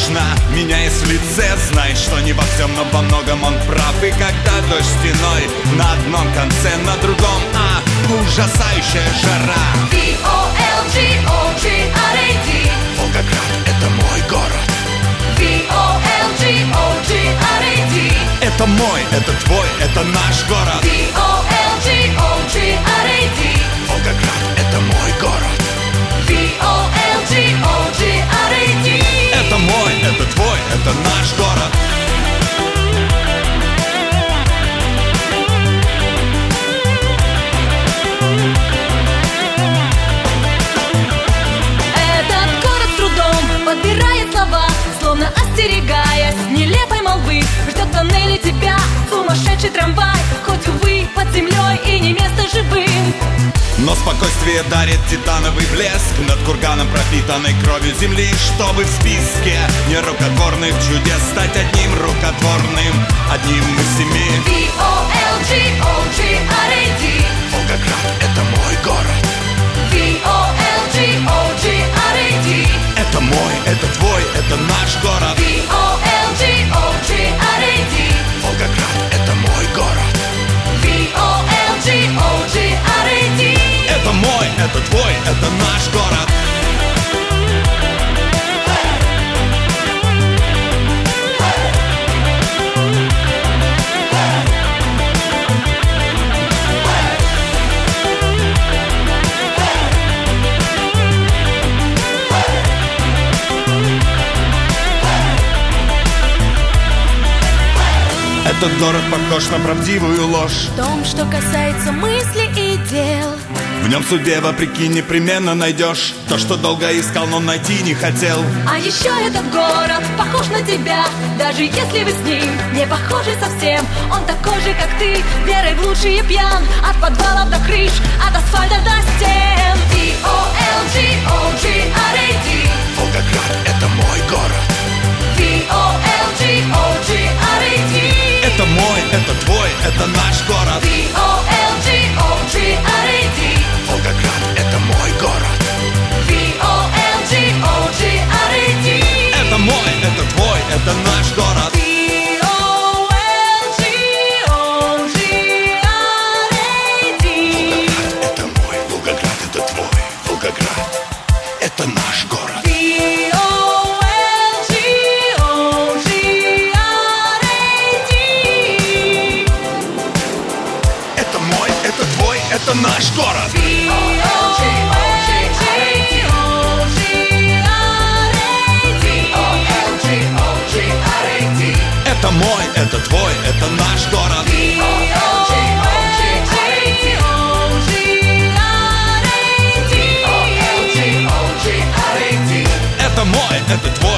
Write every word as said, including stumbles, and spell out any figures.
важно, меняясь в лице, знай, что не во всем, но во многом он прав. И когда дождь стеной на одном конце, на другом, а ужасающая жара. ви о эл джи о джи ар эй ди. Волгоград — это мой город. ви о эл джи о джи ар эй ди. Это мой, это твой, это наш город. ви о эл джи о джи ар эй ди. Волгоград — это мой город. ви о эл джи о джи ар эй ди. Это мой, это твой, это наш город. Этот город с трудом подбирает слова, словно остерегаясь нелепой молвы. Ждет в тоннеле тебя сумасшедший трамвай, хоть, увы, под землей и не место живым. Но спокойствие дарит титановый блеск над курганом, пропитанной кровью земли, чтобы в списке нерукотворных чудес стать одним рукотворным, одним из семи. ви о эл джи о джи ар эй ди. Волгоград — это мой город. ви о эл джи о джи ар эй ди. Это мой, это твой, это наш город. ви о эл джи о джи ар эй ди. Волгоград — это мой город. ви о эл джи о джи ар эй ди. Это мой, это твой, это наш город. Этот город похож на правдивую ложь. В том, что касается мыслей и дел, В нем судьбе вопреки непременно найдешь то, что долго искал, но найти не хотел. а еще этот город похож на тебя. Даже если вы с ним не похожи совсем, он такой же, как ты, верой в лучшее пьян. От подвалов до крыш, от асфальта до стен. ви о эл джи о джи ар эй ди. Волгоград — это мой город. ви о эл джи о джи ар эй ди. Это мой, это твой, это наш город. ви о эл джи о джи ар эй ди. Волгоград — это мой город. ви о эл джи о джи ар эй ди. Это мой, это твой, это наш город. ви о эл джи о джи ар эй ди. Это мой, Волгоград — это твой, Волгоград — это наш город. ви о эл джи о джи ар эй ди. Это мой, это твой, это наш город. ви о эл джи о джи ар эй ди. Это мой, это твой, это наш город. ви о эл джи о джи ар эй ди. Это мой, это твой.